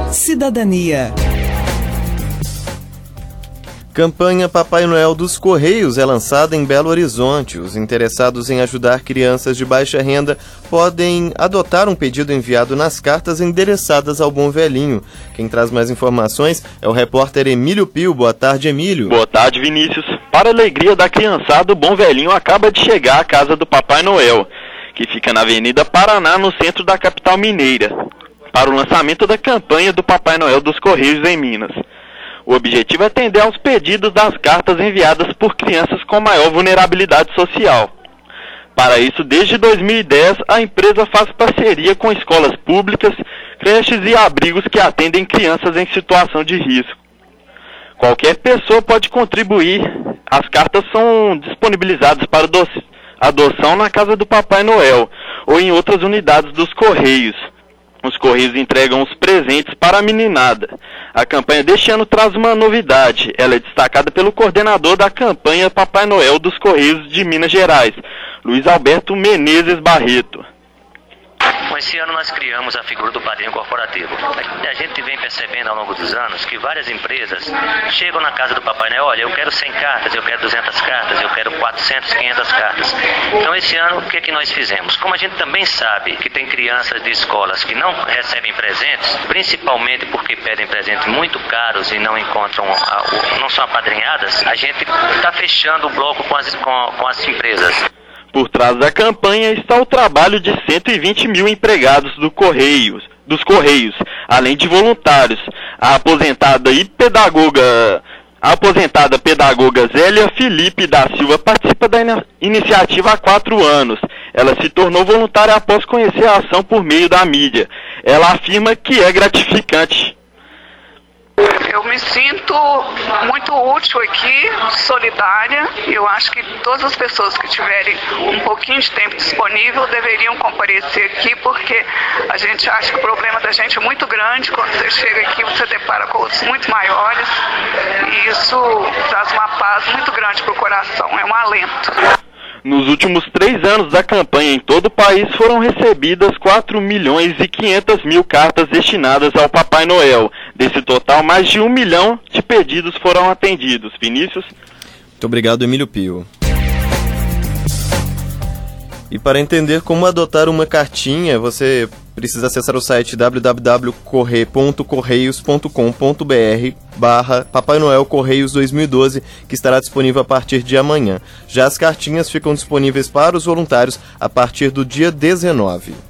Cidadania. Campanha Papai Noel dos Correios é lançada em Belo Horizonte. Os interessados em ajudar crianças de baixa renda podem adotar um pedido enviado nas cartas endereçadas ao Bom Velhinho. Quem traz mais informações é o repórter Emílio Pio. Boa tarde, Emílio. Boa tarde, Vinícius. Para a alegria da criançada, o Bom Velhinho acaba de chegar à casa do Papai Noel, que fica na Avenida Paraná, no centro da capital mineira, para o lançamento da campanha do Papai Noel dos Correios em Minas. O objetivo é atender aos pedidos das cartas enviadas por crianças com maior vulnerabilidade social. Para isso, desde 2010, a empresa faz parceria com escolas públicas, creches e abrigos que atendem crianças em situação de risco. Qualquer pessoa pode contribuir. As cartas são disponibilizadas para adoção na casa do Papai Noel ou em outras unidades dos Correios. Os Correios entregam os presentes para a meninada. A campanha deste ano traz uma novidade. Ela é destacada pelo coordenador da campanha Papai Noel dos Correios de Minas Gerais, Luiz Alberto Menezes Barreto. Esse ano nós criamos a figura do padrinho corporativo. A gente vem percebendo ao longo dos anos que várias empresas chegam na casa do Papai Noel, olha, eu quero 100 cartas, eu quero 200 cartas, eu quero 400, 500 cartas. Então esse ano o que é que nós fizemos? Como a gente também sabe que tem crianças de escolas que não recebem presentes, principalmente porque pedem presentes muito caros e não encontram, não são apadrinhadas, a gente está fechando o bloco com as empresas. Por trás da campanha está o trabalho de 120 mil empregados dos Correios, além de voluntários. A aposentada pedagoga Zélia Felipe da Silva participa da iniciativa há 4 anos. Ela se tornou voluntária após conhecer a ação por meio da mídia. Ela afirma que é gratificante. Eu me sinto muito útil aqui, solidária. Eu acho que todas as pessoas que tiverem um pouquinho de tempo disponível deveriam comparecer aqui, porque a gente acha que o problema da gente é muito grande. Quando você chega aqui, você depara com outros muito maiores, e isso traz uma paz muito grande para o coração, é um alento. Nos últimos 3 anos da campanha em todo o país foram recebidas 4.500.000 cartas destinadas ao Papai Noel. Desse total, mais de 1 milhão de pedidos foram atendidos. Vinícius? Muito obrigado, Emílio Pio. E para entender como adotar uma cartinha, você precisa acessar o site www.correios.com.br/Papai Noel Correios 2012, que estará disponível a partir de amanhã. Já as cartinhas ficam disponíveis para os voluntários a partir do dia 19.